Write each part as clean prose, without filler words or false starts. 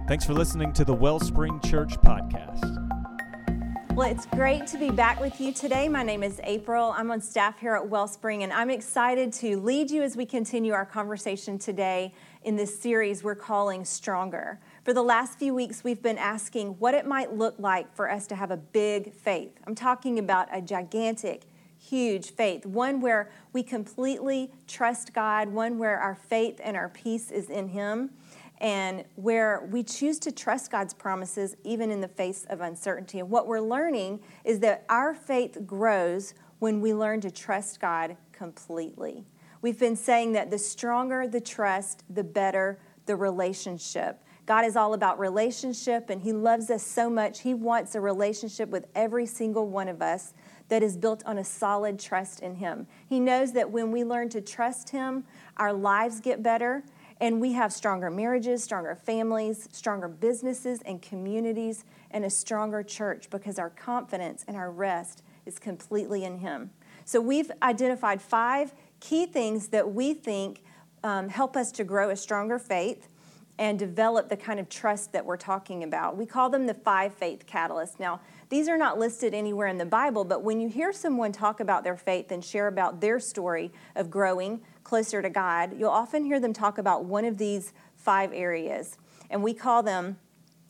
Thanks for listening to the Wellspring Church podcast. Well, it's great to be back with you today. My name is April. I'm on staff here at Wellspring, and I'm excited to lead you as we continue our conversation today in this series we're calling Stronger. For the last few weeks, we've been asking what it might look like for us to have a big faith. I'm talking about a gigantic, huge faith, one where we completely trust God, one where our faith and our peace is in Him, and where we choose to trust God's promises even in the face of uncertainty. And what we're learning is that our faith grows when we learn to trust God completely. We've been saying that the stronger the trust, the better the relationship. God is all about relationship, and He loves us so much. He wants a relationship with every single one of us that is built on a solid trust in Him. He knows that when we learn to trust Him, our lives get better, and we have stronger marriages, stronger families, stronger businesses and communities, and a stronger church because our confidence and our rest is completely in Him. So we've identified 5 key things that we think help us to grow a stronger faith and develop the kind of trust that we're talking about. We call them the 5 faith catalysts. Now, these are not listed anywhere in the Bible, but when you hear someone talk about their faith and share about their story of growing closer to God, you'll often hear them talk about one of these 5 areas. And we call them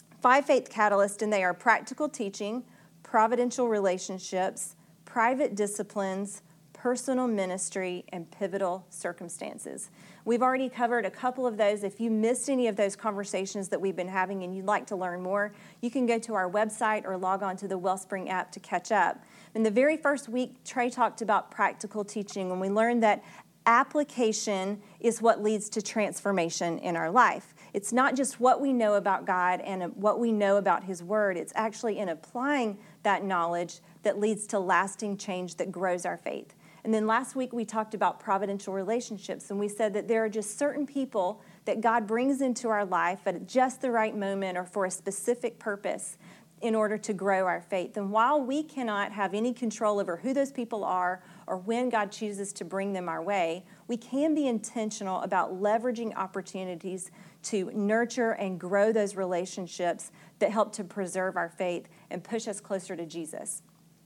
5 faith catalysts, and they are practical teaching, providential relationships, private disciplines, personal ministry, and pivotal circumstances. We've already covered a couple of those. If you missed any of those conversations that we've been having and you'd like to learn more, you can go to our website or log on to the Wellspring app to catch up. In the very first week, Trey talked about practical teaching, and we learned that application is what leads to transformation in our life. It's not just what we know about God and what we know about His Word. It's actually in applying that knowledge that leads to lasting change that grows our faith. And then last week we talked about providential relationships, and we said that there are just certain people that God brings into our life at just the right moment or for a specific purpose in order to grow our faith. And while we cannot have any control over who those people are or when God chooses to bring them our way, we can be intentional about leveraging opportunities to nurture and grow those relationships that help to preserve our faith and push us closer to Jesus.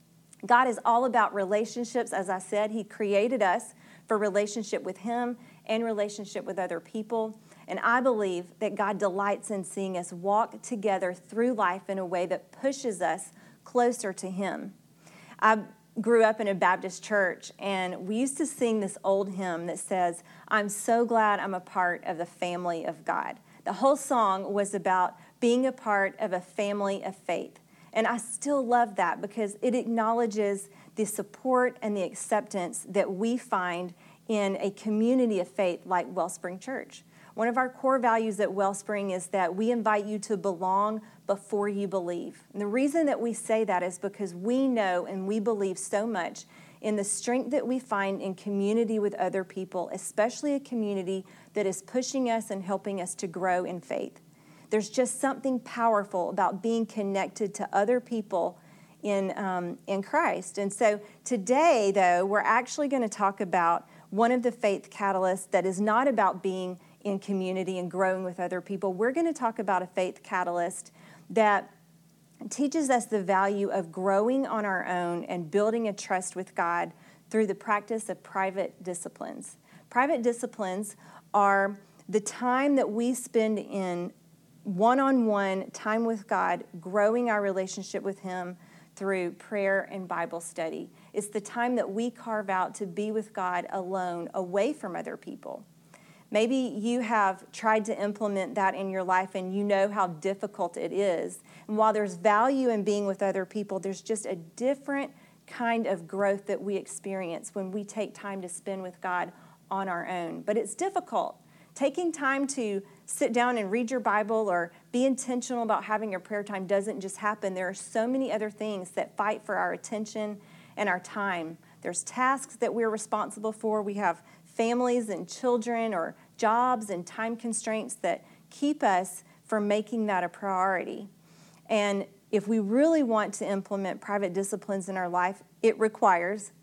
God is all about relationships. As I said, He created us for relationship with Him and relationship with other people. And I believe that God delights in seeing us walk together through life in a way that pushes us closer to Him. I grew up in a Baptist church, and we used to sing this old hymn that says, "I'm so glad I'm a part of the family of God." The whole song was about being a part of a family of faith. And I still love that because it acknowledges the support and the acceptance that we find in a community of faith like Wellspring Church. One of our core values at Wellspring is that we invite you to belong before you believe. And the reason that we say that is because we know and we believe so much in the strength that we find in community with other people, especially a community that is pushing us and helping us to grow in faith. There's just something powerful about being connected to other people in Christ. And so today, though, we're actually going to talk about one of the faith catalysts that is not about being in community and growing with other people. We're going to talk about a faith catalyst that teaches us the value of growing on our own and building a trust with God through the practice of private disciplines. Private disciplines are the time that we spend in one-on-one time with God, growing our relationship with Him through prayer and Bible study. It's the time that we carve out to be with God alone, away from other people. Maybe you have tried to implement that in your life and you know how difficult it is. And while there's value in being with other people, there's just a different kind of growth that we experience when we take time to spend with God on our own. But it's difficult. Taking time to sit down and read your Bible or be intentional about having your prayer time doesn't just happen. There are so many other things that fight for our attention and our time. There's tasks that we're responsible for. We have families and children or jobs and time constraints that keep us from making that a priority. And if we really want to implement private disciplines in our life, it requires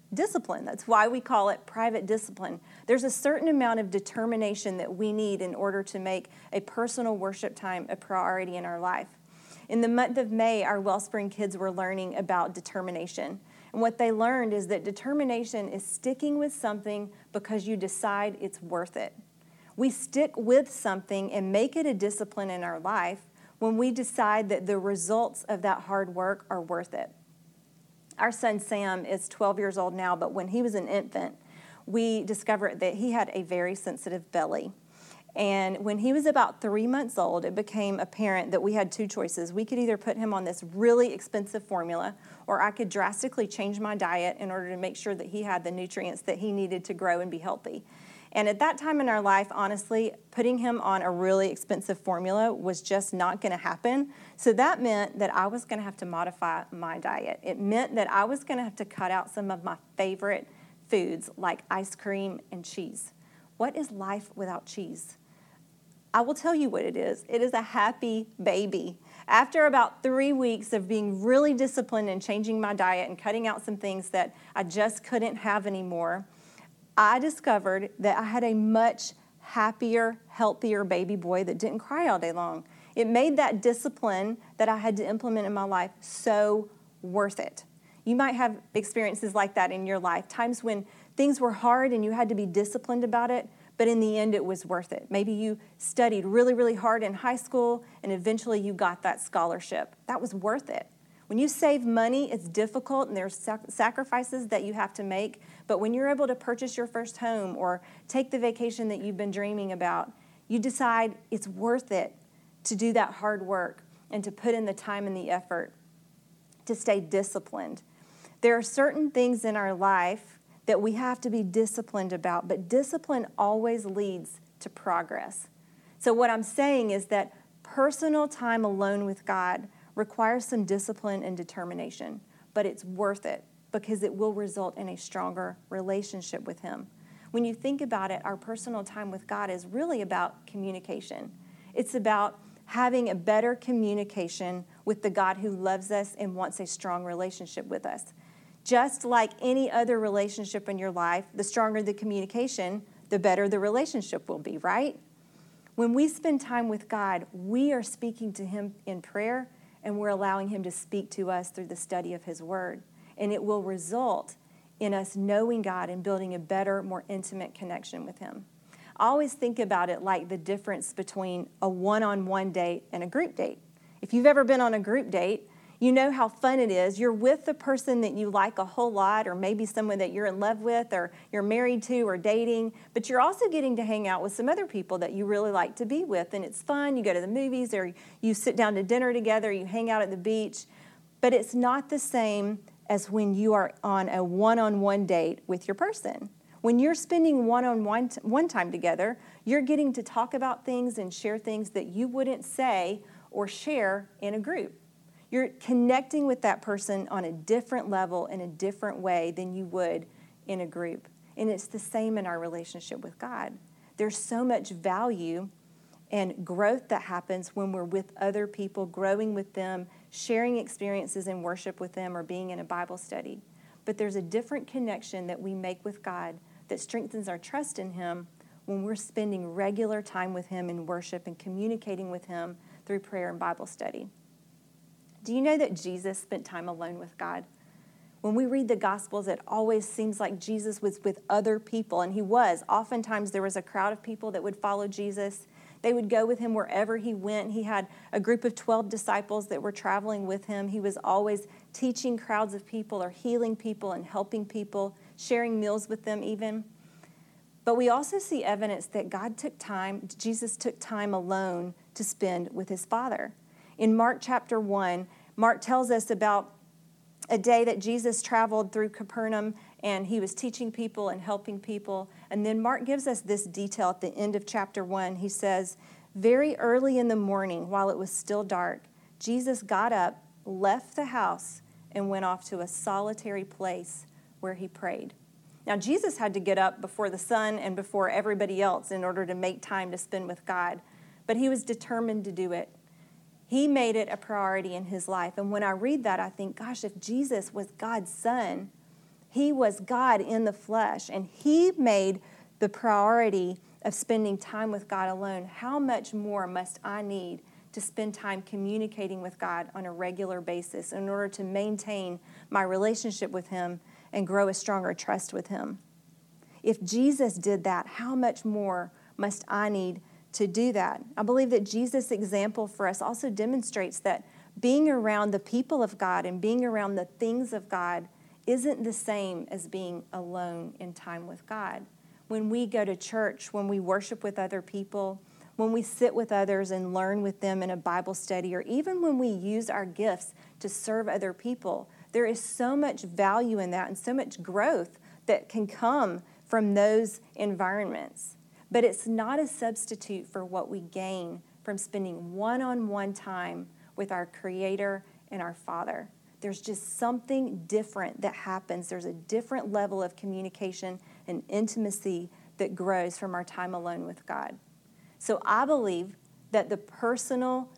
discipline. That's why we call it private discipline. There's a certain amount of determination that we need in order to make a personal worship time a priority in our life. In the month of May, our Wellspring kids were learning about determination. And what they learned is that determination is sticking with something because you decide it's worth it. We stick with something and make it a discipline in our life when we decide that the results of that hard work are worth it. Our son Sam is 12 years old now, but when he was an infant, we discovered that he had a very sensitive belly. And when he was about 3 months old, it became apparent that we had two choices. We could either put him on this really expensive formula, or I could drastically change my diet in order to make sure that he had the nutrients that he needed to grow and be healthy. And at that time in our life, honestly, putting him on a really expensive formula was just not going to happen. So that meant that I was going to have to modify my diet. It meant that I was going to have to cut out some of my favorite foods like ice cream and cheese. What is life without cheese? I will tell you what it is. It is a happy baby. After about 3 weeks of being really disciplined and changing my diet and cutting out some things that I just couldn't have anymore, I discovered that I had a much happier, healthier baby boy that didn't cry all day long. It made that discipline that I had to implement in my life so worth it. You might have experiences like that in your life, times when things were hard and you had to be disciplined about it, but in the end, it was worth it. Maybe you studied really, really hard in high school, and eventually you got that scholarship. That was worth it. When you save money, it's difficult, and there's sacrifices that you have to make. But when you're able to purchase your first home or take the vacation that you've been dreaming about, you decide it's worth it to do that hard work and to put in the time and the effort to stay disciplined. There are certain things in our life that we have to be disciplined about, but discipline always leads to progress. So what I'm saying is that personal time alone with God requires some discipline and determination, but it's worth it because it will result in a stronger relationship with Him. When you think about it, our personal time with God is really about communication. It's about having a better communication with the God who loves us and wants a strong relationship with us. Just like any other relationship in your life, the stronger the communication, the better the relationship will be, right? When we spend time with God, we are speaking to Him in prayer, and we're allowing Him to speak to us through the study of His Word. And it will result in us knowing God and building a better, more intimate connection with Him. I always think about it like the difference between a one-on-one date and a group date. If you've ever been on a group date, you know how fun it is. You're with the person that you like a whole lot, or maybe someone that you're in love with, or you're married to, or dating, but you're also getting to hang out with some other people that you really like to be with, and it's fun. You go to the movies, or you sit down to dinner together, you hang out at the beach, but it's not the same as when you are on a one-on-one date with your person. When you're spending one time together, you're getting to talk about things and share things that you wouldn't say or share in a group. You're connecting with that person on a different level in a different way than you would in a group. And it's the same in our relationship with God. There's so much value and growth that happens when we're with other people, growing with them, sharing experiences in worship with them, or being in a Bible study. But there's a different connection that we make with God that strengthens our trust in Him when we're spending regular time with Him in worship and communicating with Him through prayer and Bible study. Do you know that Jesus spent time alone with God? When we read the Gospels, it always seems like Jesus was with other people, and He was. Oftentimes there was a crowd of people that would follow Jesus. They would go with Him wherever He went. He had a group of 12 disciples that were traveling with Him. He was always teaching crowds of people, or healing people and helping people, sharing meals with them even. But we also see evidence that Jesus took time alone to spend with His Father. In Mark chapter 1, Mark tells us about a day that Jesus traveled through Capernaum, and He was teaching people and helping people. And then Mark gives us this detail at the end of chapter 1. He says, very early in the morning, while it was still dark, Jesus got up, left the house, and went off to a solitary place where He prayed. Now, Jesus had to get up before the sun and before everybody else in order to make time to spend with God, but He was determined to do it. He made it a priority in His life. And when I read that, I think, gosh, if Jesus was God's Son He was God in the flesh, and he made the priority of spending time with God alone. How much more must I need to spend time communicating with God on a regular basis in order to maintain my relationship with him and grow a stronger trust with him? If Jesus did that, how much more must I need to do that? I believe that Jesus' example for us also demonstrates that being around the people of God and being around the things of God isn't the same as being alone in time with God. When we go to church, when we worship with other people, when we sit with others and learn with them in a Bible study, or even when we use our gifts to serve other people, there is so much value in that and so much growth that can come from those environments. But it's not a substitute for what we gain from spending one-on-one time with our Creator and our Father. There's just something different that happens. There's a different level of communication and intimacy that grows from our time alone with God. So I believe that the personal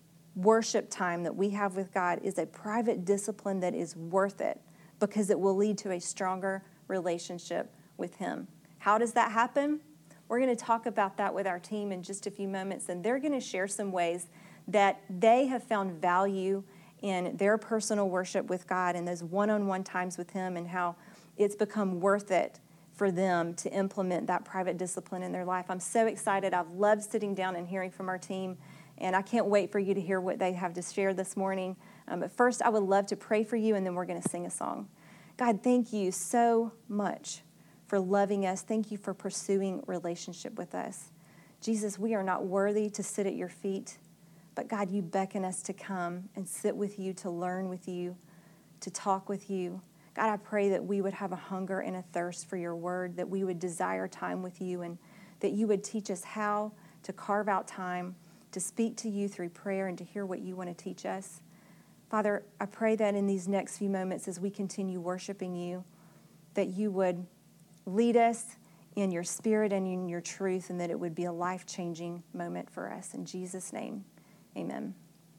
worship time that we have with God is a private discipline that is worth it because it will lead to a stronger relationship with Him. How does that happen? We're going to talk about that with our team in just a few moments, and they're going to share some ways that they have found value in their personal worship with God and those one-on-one times with Him, and how it's become worth it for them to implement that private discipline in their life. I'm so excited. I've loved sitting down and hearing from our team, and I can't wait for you to hear what they have to share this morning. But first, I would love to pray for you, and then we're going to sing a song. God, thank you so much for loving us. Thank you for pursuing relationship with us. Jesus, we are not worthy to sit at your feet, but God, you beckon us to come and sit with you, to learn with you, to talk with you. God, I pray that we would have a hunger and a thirst for your word, that we would desire time with you, and that you would teach us how to carve out time to speak to you through prayer and to hear what you want to teach us. Father, I pray that in these next few moments as we continue worshiping you, that you would lead us in your spirit and in your truth, and that it would be a life-changing moment for us. In Jesus' name, amen.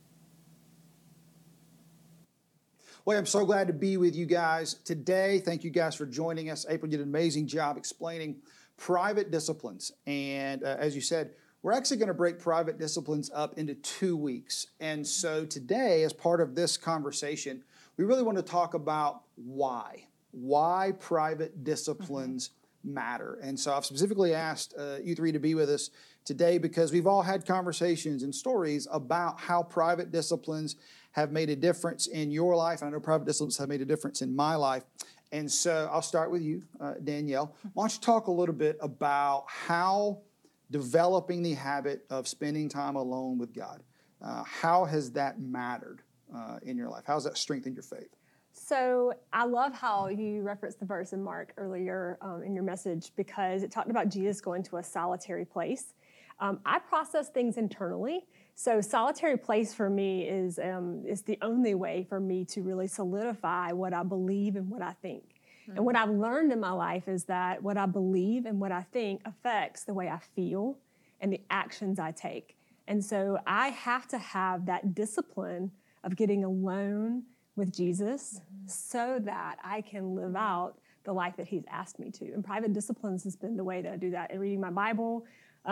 Well, I'm so glad to be with you guys today. Thank you guys for joining us. April did an amazing job explaining private disciplines. And as you said, we're actually going to break private disciplines up into 2 weeks. And so today, as part of this conversation, we really want to talk about why private disciplines matter. And so I've specifically asked you three to be with us today because we've all had conversations and stories about how private disciplines have made a difference in your life. I know private disciplines have made a difference in my life. And so I'll start with you, Danielle. Why don't you talk a little bit about how developing the habit of spending time alone with God, how has that mattered in your life? How has that strengthened your faith? So I love how you referenced the verse in Mark earlier in your message, because it talked about Jesus going to a solitary place. I process things internally. So solitary place for me is the only way for me to really solidify what I believe and what I think. Mm-hmm. And what I've learned in my life is that what I believe and what I think affects the way I feel and the actions I take. And so I have to have that discipline of getting alone with Jesus so that I can live out the life that He's asked me to. And private disciplines has been the way that I do that. And reading my Bible,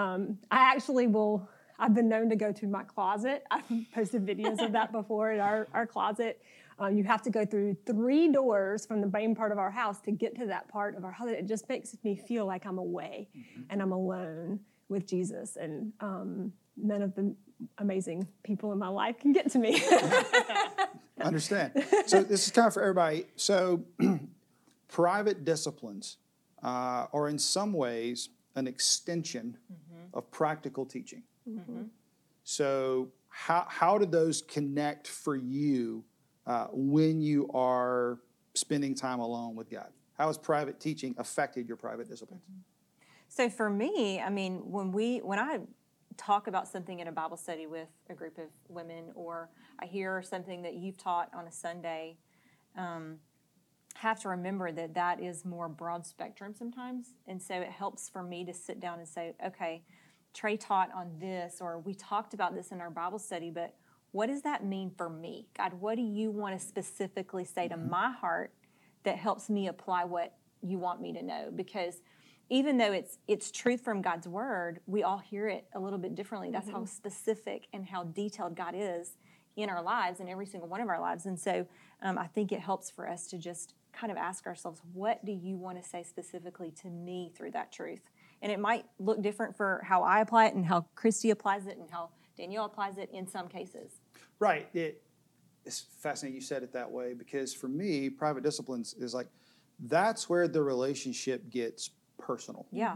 I've been known to go to my closet. I've posted videos of that before in our closet. You have to go through 3 doors from the main part of our house to get to that part of our house. It just makes me feel like I'm away and I'm alone with Jesus. And none of the amazing people in my life can get to me. Understand. So this is kind of for everybody. So private disciplines are in some ways an extension of practical teaching. Mm-hmm. So how do those connect for you when you are spending time alone with God? How has private teaching affected your private disciplines? So for me, I mean, when I talk about something in a Bible study with a group of women, or I hear something that you've taught on a Sunday, have to remember that is more broad spectrum sometimes. And so it helps for me to sit down and say, okay, Trey taught on this, or we talked about this in our Bible study, but what does that mean for me? God, what do you want to specifically say to my heart that helps me apply what you want me to know. Because even though it's truth from God's word, we all hear it a little bit differently. That's how specific and how detailed God is in our lives, in every single one of our lives. And so I think it helps for us to just kind of ask ourselves, what do you want to say specifically to me through that truth? And it might look different for how I apply it and how Christy applies it and how Danielle applies it in some cases. Right. It's fascinating you said it that way, because for me, private disciplines is like, that's where the relationship gets personal. Yeah.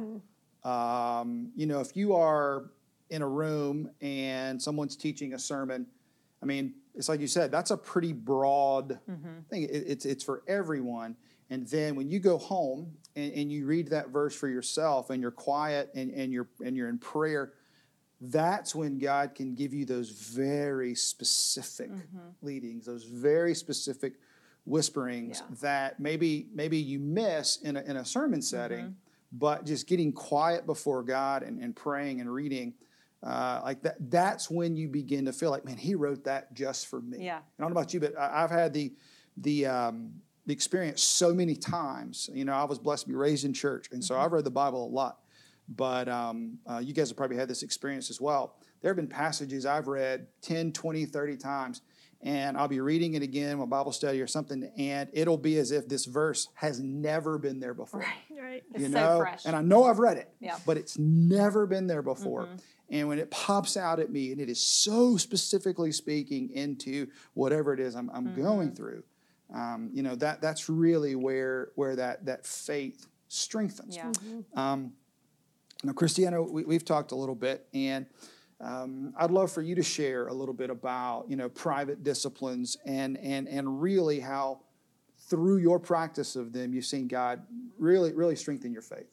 If you are in a room and someone's teaching a sermon, I mean, it's like you said, that's a pretty broad thing. It's for everyone. And then when you go home and you read that verse for yourself and you're quiet and you're in prayer, that's when God can give you those very specific leadings, those very specific whisperings that maybe you miss in a sermon setting, but just getting quiet before God and praying and reading like that, that's when you begin to feel like, man, he wrote that just for me. Yeah. And I don't know about you, but I've had the experience so many times. I was blessed to be raised in church, and so I've read the Bible a lot. But you guys have probably had this experience as well. There have been passages I've read 10, 20, 30 times, and I'll be reading it again in my Bible study or something, and it'll be as if this verse has never been there before. Right. It's so fresh. And I know I've read it, Yeah. but it's never been there before. And when it pops out at me, and it is so specifically speaking into whatever it is I'm going through, that's really where that faith strengthens. Yeah. Now, Christiana, we've talked a little bit, and I'd love for you to share a little bit about private disciplines and really how through your practice of them you've seen God really, really strengthen your faith.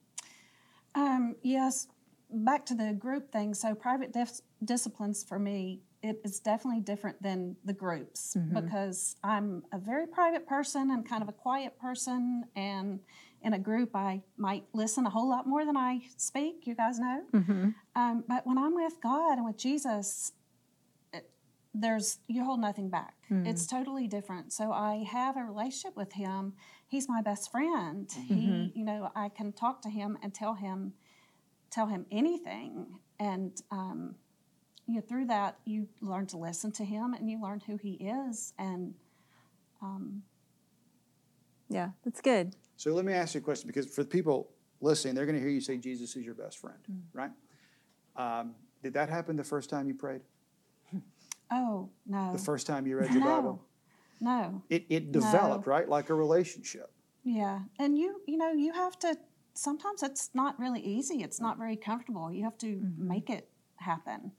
Yes, back to the group thing. So private disciplines for me, it is definitely different than the groups because I'm a very private person and kind of a quiet person, and in a group I might listen a whole lot more than I speak, you guys know. But when I'm with God and with Jesus, you hold nothing back. It's totally different. So I have a relationship with him. He's my best friend. He, I can talk to him and tell him anything. And through that, you learn to listen to him and you learn who he is. And Yeah, that's good. So let me ask you a question, because for the people listening, they're going to hear you say Jesus is your best friend, right? Did that happen the first time you prayed? oh, no. The first time you read your Bible? No. It developed, right? Like a relationship. Yeah. And you have to, sometimes it's not really easy. It's not very comfortable. You have to make it happen.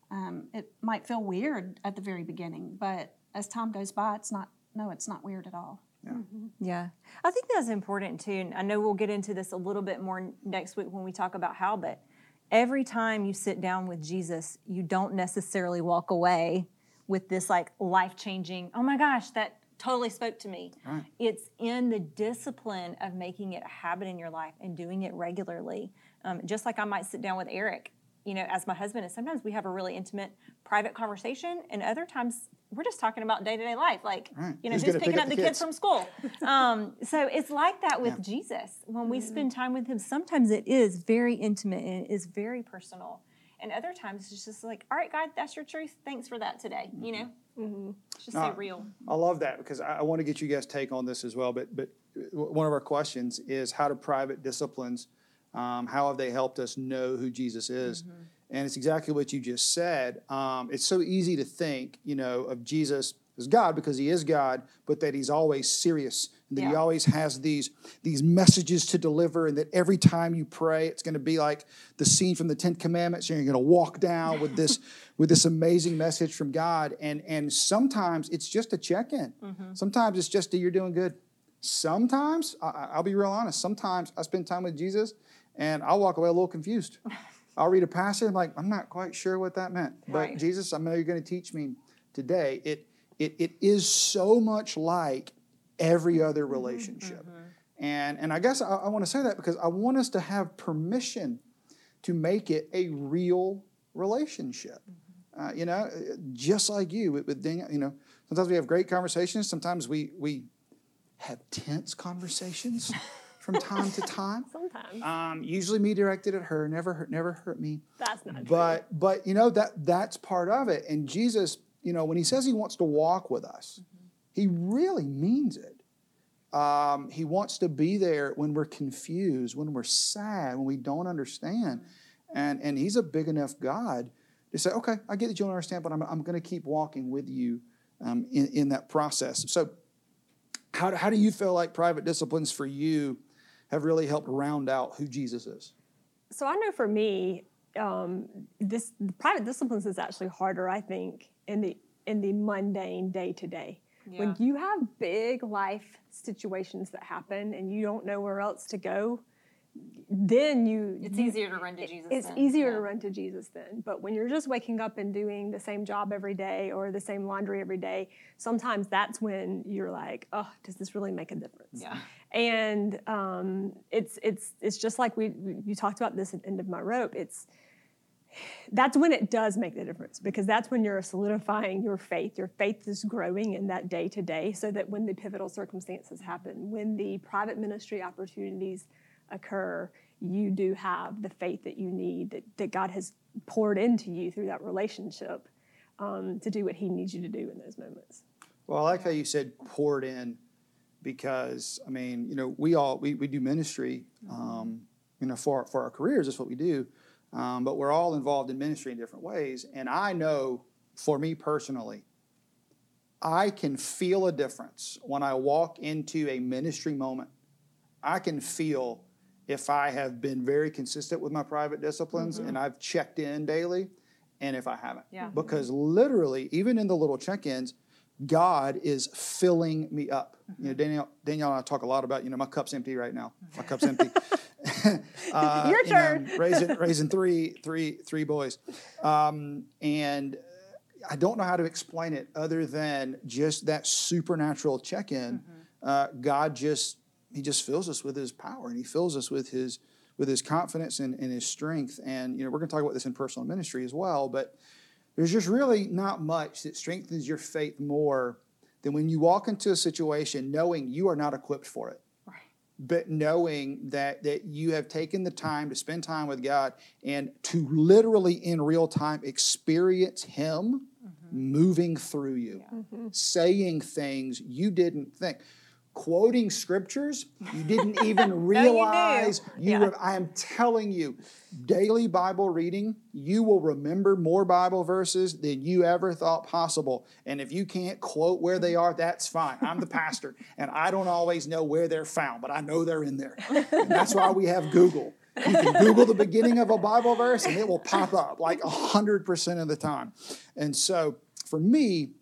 It might feel weird at the very beginning, but as time goes by, it's not weird at all. Yeah. Yeah. I think that's important too. And I know we'll get into this a little bit more next week when we talk about how, but every time you sit down with Jesus, you don't necessarily walk away with this like life-changing, oh my gosh, that totally spoke to me. Right. It's in the discipline of making it a habit in your life and doing it regularly. Just like I might sit down with Eric, as my husband, and sometimes we have a really intimate, private conversation, and other times we're just talking about day-to-day life, like, Right. who's picking up the kids from school. So it's like that with Jesus. When we spend time with him, sometimes it is very intimate and it is very personal. And other times it's just like, all right, God, that's your truth. Thanks for that today, It's just so real. I love that, because I want to get you guys' take on this as well. But one of our questions is, how do private disciplines, how have they helped us know who Jesus is? And it's exactly what you just said. It's so easy to think, of Jesus as God, because he is God, but that he's always serious, and that he always has these messages to deliver, and that every time you pray, it's going to be like the scene from the 10 Commandments, and you're going to walk down with this amazing message from God. And sometimes it's just a check-in. Sometimes it's just you're doing good. Sometimes, I'll be real honest, sometimes I spend time with Jesus, and I'll walk away a little confused. I'll read a passage, I'm like, I'm not quite sure what that meant. But Right. Jesus, I know you're going to teach me today. It is so much like every other relationship. And I guess I want to say that because I want us to have permission to make it a real relationship. Just like you with Daniel, sometimes we have great conversations. Sometimes we have tense conversations from time to time. Sometimes. Usually me directed at her, never hurt me. That's not true. But that's part of it. And Jesus, when he says he wants to walk with us, he really means it. He wants to be there when we're confused, when we're sad, when we don't understand. And he's a big enough God to say, okay, I get that you don't understand, but I'm going to keep walking with you in that process. So how do you feel like private disciplines for you have really helped round out who Jesus is? So I know for me, the private disciplines is actually harder, I think, in the mundane day-to-day. Yeah. When you have big life situations that happen and you don't know where else to go, then It's easier to run to Jesus It's then. easier Yeah. to run to Jesus then. But when you're just waking up and doing the same job every day or the same laundry every day, sometimes that's when you're like, oh, does this really make a difference? Yeah. And it's just like you talked about this at the end of my rope. That's when it does make the difference, because that's when you're solidifying your faith. Your faith is growing in that day to day, so that when the pivotal circumstances happen, when the private ministry opportunities occur, you do have the faith that you need, that God has poured into you through that relationship to do what he needs you to do in those moments. Well, I like how you said poured in, because, we do ministry, for our careers. That's what we do. But we're all involved in ministry in different ways. And I know, for me personally, I can feel a difference when I walk into a ministry moment. I can feel if I have been very consistent with my private disciplines and I've checked in daily, and if I haven't. Yeah. Because literally, even in the little check-ins, God is filling me up. Danielle and I talk a lot about, my cup's empty right now. My cup's empty. Your turn. Raising three boys. And I don't know how to explain it other than just that supernatural check-in. God he just fills us with his power, and he fills us with his confidence and his strength. And, we're going to talk about this in personal ministry as well, but there's just really not much that strengthens your faith more than when you walk into a situation knowing you are not equipped for it. Right. But knowing that you have taken the time to spend time with God and to literally in real time experience him moving through you, saying things you didn't think. Quoting scriptures you didn't even realize I am telling you, daily Bible reading, you will remember more Bible verses than you ever thought possible. And if you can't quote where they are, that's fine. I'm the pastor, and I don't always know where they're found, but I know they're in there. And that's why we have Google. You can Google the beginning of a Bible verse, and it will pop up like 100% of the time. And so for me,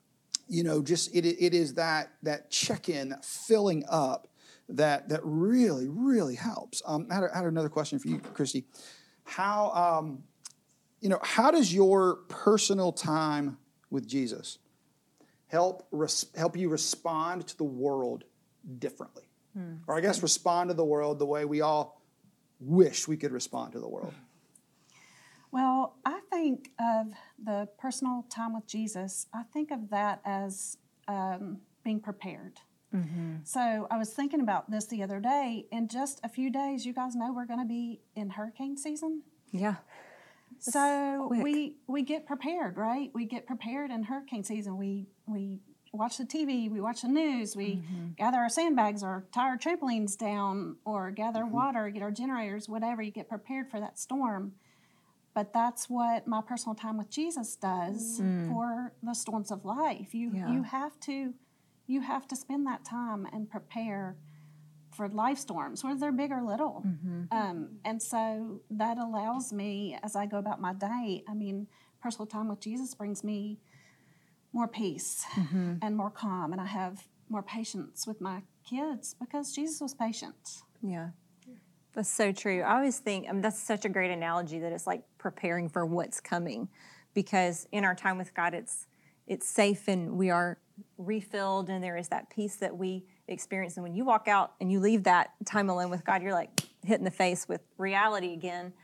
it is that check-in, that filling up that really, really helps. I had another question for you, Christy. How does your personal time with Jesus help you respond to the world differently? Or I guess respond to the world the way we all wish we could respond to the world. Well, I think of the personal time with Jesus, I think of that as being prepared. So I was thinking about this the other day. In just a few days, you guys know we're going to be in hurricane season. Yeah. So we get prepared, right? We get prepared in hurricane season. We watch the TV, we watch the news, we gather our sandbags or tie our trampolines down or gather water, get our generators, whatever. You get prepared for that storm. But that's what my personal time with Jesus does for the storms of life. You have to spend that time and prepare for life storms, whether they're big or little. And so that allows me, as I go about my day, personal time with Jesus brings me more peace and more calm, and I have more patience with my kids because Jesus was patient. Yeah. That's so true. I always think that's such a great analogy that it's like preparing for what's coming, because in our time with God, it's safe and we are refilled, and there is that peace that we experience. And when you walk out and you leave that time alone with God, you're like hit in the face with reality again.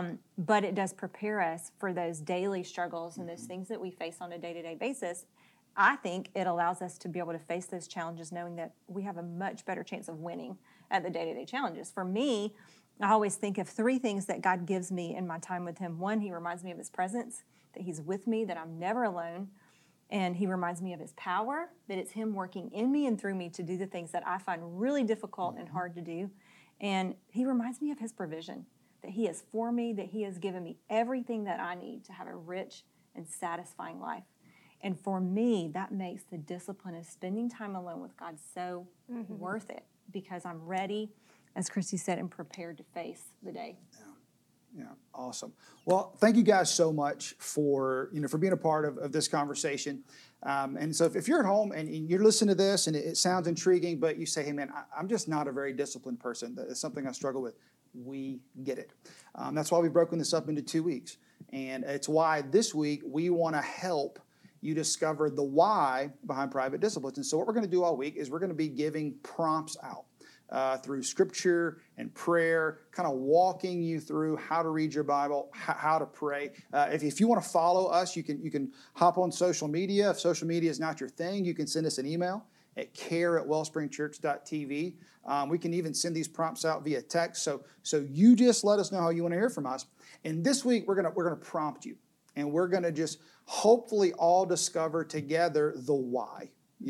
But it does prepare us for those daily struggles and those things that we face on a day-to-day basis. I think it allows us to be able to face those challenges knowing that we have a much better chance of winning at the day-to-day challenges. For me, I always think of 3 things that God gives me in my time with him. 1, he reminds me of his presence, that he's with me, that I'm never alone. And he reminds me of his power, that it's him working in me and through me to do the things that I find really difficult and hard to do. And he reminds me of his provision, that he is for me, that he has given me everything that I need to have a rich and satisfying life. And for me, that makes the discipline of spending time alone with God so worth it, because I'm ready, as Christy said, and prepared to face the day. Yeah, awesome. Well, thank you guys so much for being a part of this conversation. And so if you're at home and you're listening to this and it sounds intriguing, but you say, hey man, I'm just not a very disciplined person. It's something I struggle with. We get it. That's why we've broken this up into 2 weeks. And it's why this week we want to help you discover the why behind private disciplines. And so what we're going to do all week is we're going to be giving prompts out through scripture and prayer, kind of walking you through how to read your Bible, how to pray. If you want to follow us, you can hop on social media. If social media is not your thing, you can send us an email at care@wellspringchurch.tv. We can even send these prompts out via text. So you just let us know how you want to hear from us. And this week we're gonna prompt you, and we're gonna just hopefully all discover together the why.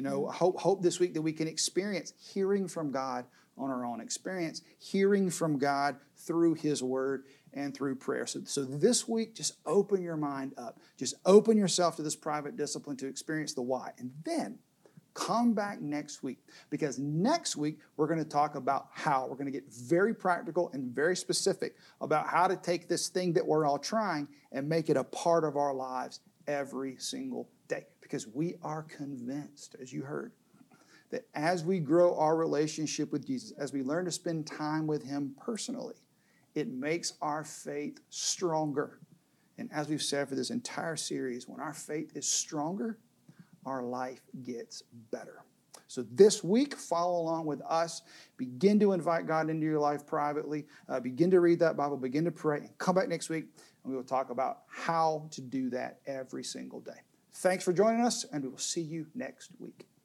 Hope this week that we can experience hearing from God on our own, experience hearing from God through His Word and through prayer. So this week, just open your mind up. Just open yourself to this private discipline to experience the why. And then come back next week, because next week we're going to talk about how. We're going to get very practical and very specific about how to take this thing that we're all trying and make it a part of our lives every single day. Because we are convinced, as you heard, that as we grow our relationship with Jesus, as we learn to spend time with Him personally, it makes our faith stronger. And as we've said for this entire series, when our faith is stronger, our life gets better. So this week, follow along with us. Begin to invite God into your life privately. Begin to read that Bible. Begin to pray. And come back next week, and we will talk about how to do that every single day. Thanks for joining us, and we will see you next week.